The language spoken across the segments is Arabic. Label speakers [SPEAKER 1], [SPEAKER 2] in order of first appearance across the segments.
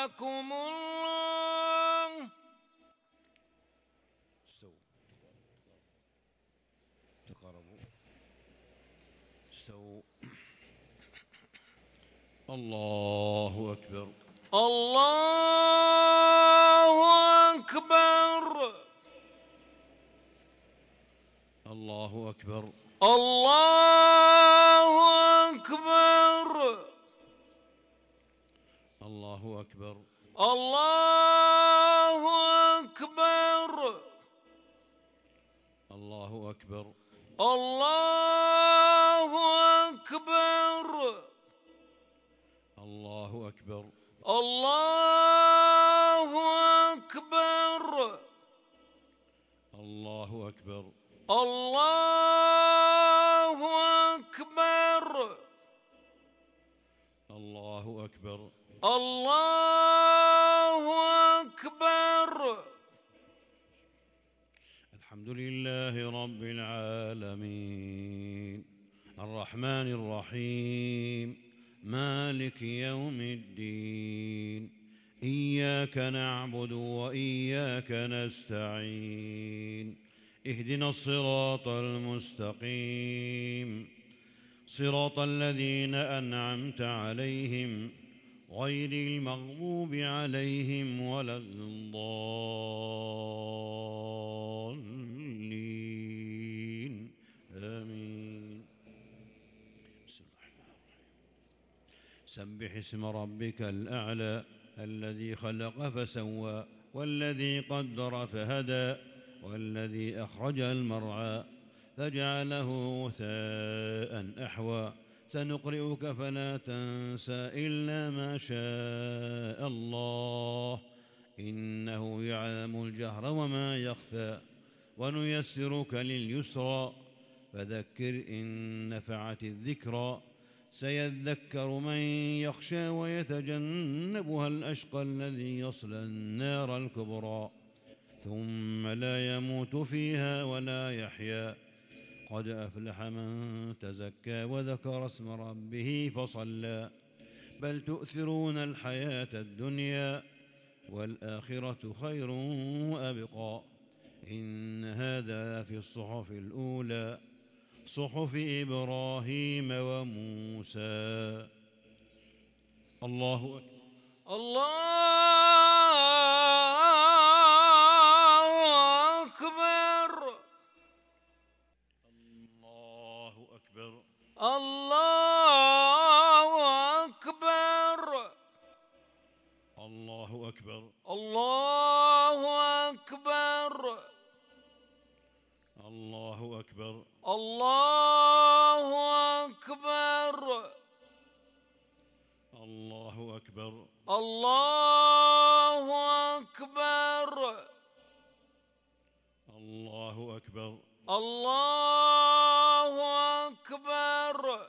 [SPEAKER 1] رحمكم الله. استووا تقاربوا استووا. الله أكبر الله أكبر الله أكبر الله أكبر الله أكبر الله أكبر الله أكبر الله أكبر الله أكبر الله أكبر الله أكبر الله أكبر الله أكبر الله أكبر. الحمد لله رب العالمين الرحمن الرحيم مالك يوم الدين إياك نعبد وإياك نستعين اهدنا الصراط المستقيم صراط الذين أنعمت عليهم غير المغضوب عليهم ولا الضالين آمين. بسم الله الرحمن الرحيم. سبح اسم ربك الأعلى الذي خلق فسوى والذي قدر فهدى والذي أخرج المرعى فجعله غثاء أحوى سنقرئك فلا تنسى إلا ما شاء الله إنه يعلم الجهر وما يخفى ونيسرك لليسرى فذكر إن نفعت الذكرى سيذكر من يخشى ويتجنبها الأشقى الذي يصلى النار الكبرى ثم لا يموت فيها ولا يحيا قد أفلح من تزكى وذكر اسم ربه فصلى بل تؤثرون الحياة الدنيا والآخرة خير وأبقى إن هذا في الصحف الأولى صحف إبراهيم وموسى. الله أكبر الله أكبر الله أكبر الله أكبر الله أكبر الله أكبر الله أكبر الله أكبر الله أكبر الله أكبر الله أكبر الله أكبر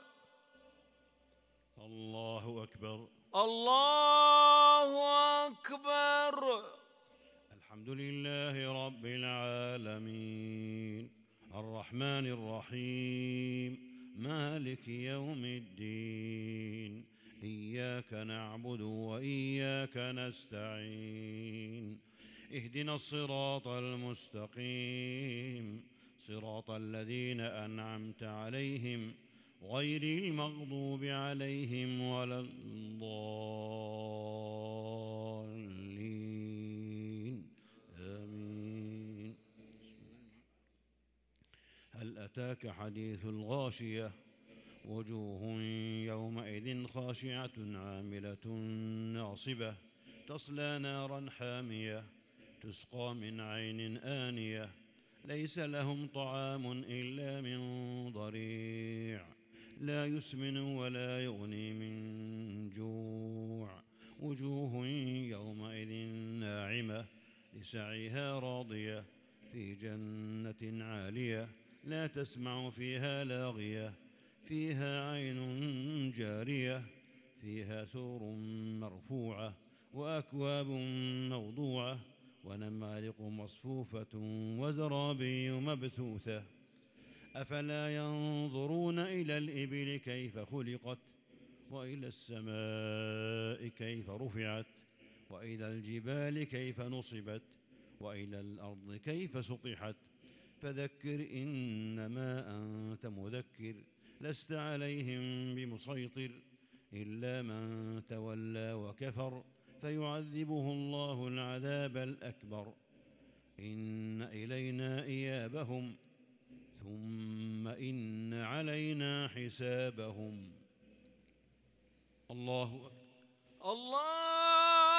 [SPEAKER 1] الله أكبر الله أكبر. الحمد لله رب العالمين الرحمن الرحيم مالك يوم الدين إياك نعبد وإياك نستعين اهدنا الصراط المستقيم صراط الذين أنعمت عليهم غير المغضوب عليهم ولا الضالين آمين. هل أتاك حديث الغاشية وجوه يومئذ خاشعة عاملة ناصبة تصلى نارا حامية تسقى من عين آنية ليس لهم طعام إلا من ضريع لا يسمن ولا يغني من جوع وجوه يومئذ ناعمة لسعيها راضية في جنة عالية لا تسمع فيها لاغية فيها عين جارية فيها سور مرفوعة وأكواب موضوعة ونمارق مصفوفة وزرابي مبثوثة أفلا ينظرون إلى الإبل كيف خلقت وإلى السماء كيف رفعت وإلى الجبال كيف نصبت وإلى الأرض كيف سطحت فذكر إنما أنت مذكر لست عليهم بمسيطر إلا من تولى وكفر فيعذبه الله العذاب الأكبر إن إلينا إيابهم ثم إن علينا حسابهم. الله أكبر.
[SPEAKER 2] الله